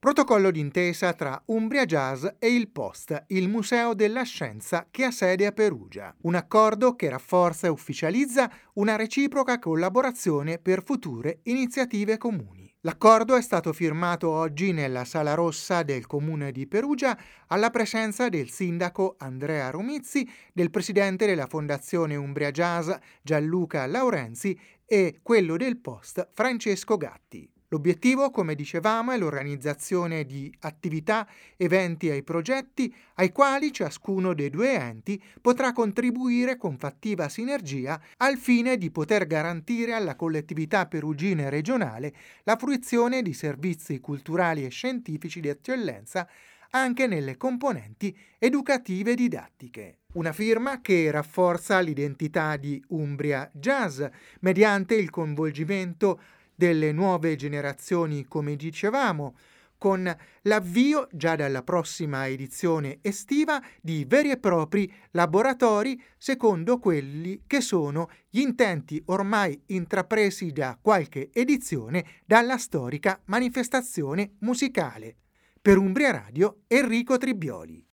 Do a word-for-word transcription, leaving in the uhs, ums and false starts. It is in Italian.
Protocollo d'intesa tra Umbria Jazz e il Post, il Museo della Scienza che ha sede a Perugia. Un accordo che rafforza e ufficializza una reciproca collaborazione per future iniziative comuni. L'accordo è stato firmato oggi nella Sala Rossa del Comune di Perugia alla presenza del sindaco Andrea Romizzi, del presidente della Fondazione Umbria Jazz Gianluca Laurenzi e quello del Post Francesco Gatti. L'obiettivo, come dicevamo, è l'organizzazione di attività, eventi e progetti ai quali ciascuno dei due enti potrà contribuire con fattiva sinergia al fine di poter garantire alla collettività perugina e regionale la fruizione di servizi culturali e scientifici di eccellenza anche nelle componenti educative e didattiche. Una firma che rafforza l'identità di Umbria Jazz mediante il coinvolgimento delle nuove generazioni, come dicevamo, con l'avvio già dalla prossima edizione estiva di veri e propri laboratori secondo quelli che sono gli intenti ormai intrapresi da qualche edizione dalla storica manifestazione musicale. Per Umbria Radio, Enrico Tribioli.